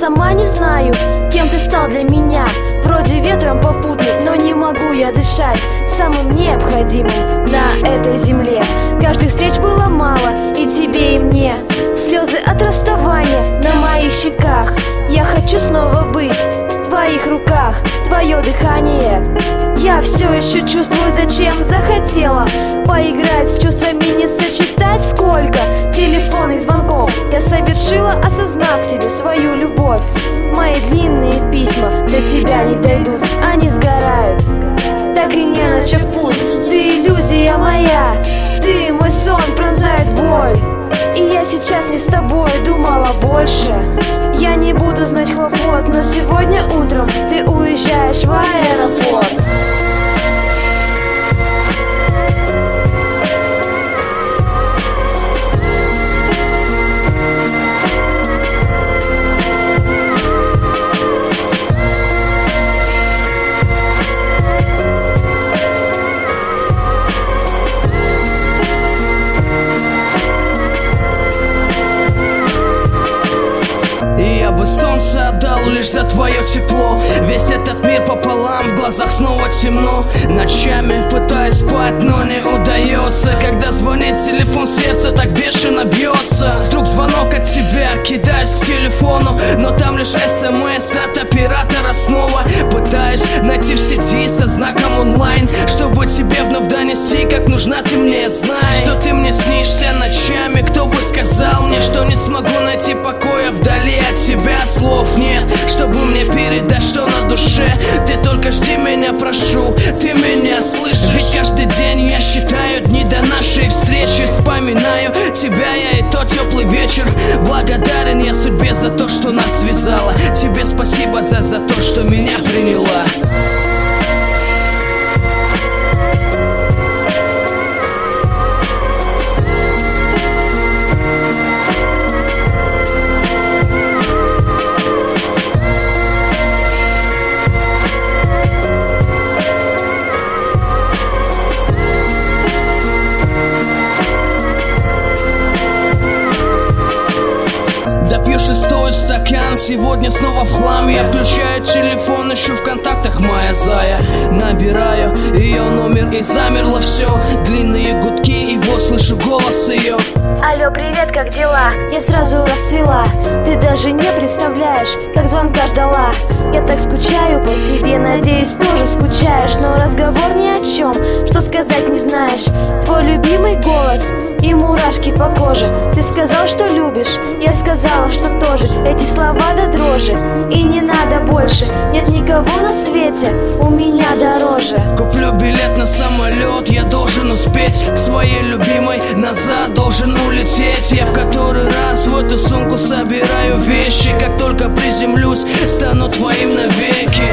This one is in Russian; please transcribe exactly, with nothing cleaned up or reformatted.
сама не знаю, кем ты стал для меня. Вроде ветром попутный, но не могу я дышать самым необходимым на этой земле. Каждых встреч было мало, и тебе, и мне. Слезы от расставания на моих щеках. Я хочу снова быть в твоих руках, твое дыхание. Я все еще чувствую, зачем захотела поиграть с чувствами, не сосчитать сколько телефонных звонков я совершила, осознав к тебе свою любовь. Мои длинные письма до тебя не дойдут, они сгорают, так и не начав путь. Ты иллюзия моя, ты мой сон, пронзает боль. И я сейчас не с тобой, думала больше. Я не буду знать хлопот, но сегодня утром ты уезжаешь в аэропорт. Я бы солнце отдал лишь за твое тепло. Весь этот мир пополам, в глазах снова темно. Ночами пытаюсь спать, но не удается. Когда звонит телефон, сердце так бешено бьется. Вдруг звонок от тебя, кидаюсь к телефону, но там лишь смс от оператора снова. Пытаюсь найти в сети со знаком онлайн, чтобы тебе вновь донести, как нужна ты мне. Знай, что ты мне снишься ночами. Кто бы сказал мне, что не смогу найти покоя вдали от тебя. Слов нет, чтобы мне передать, что на душе. Ты только жди меня, прошу, ты меня слышишь? Ведь каждый день я считаю дни до нашей встречи. Вспоминаю тебя я и тот теплый вечер. Благодарен я судьбе за то, что нас связало. Тебе спасибо за, за то, что меня приняла. Допью шестой стакан, сегодня снова в хлам. Я включаю телефон, ищу в контактах моя зая. Набираю ее номер и замерло все. Длинные гудки, и вот слышу голос ее. Алло, привет, как дела? Я сразу расцвела. Ты даже не представляешь, как звонка ждала. Я так скучаю по тебе, надеюсь, тоже скучаешь. Но разговор ни о чем, что сказать не знаешь. Твой любимый голос и мурашки по коже. Ты сказал, что любишь, я сказала, что тоже. Эти слова до дрожи, и не надо больше. Нет никого на свете у меня дороже. Куплю билет на самолет, я должен успеть к своей любимой, назад должен улететь. Я в который раз в эту сумку собираю вещи. Как только приземлюсь, стану твоим навеки.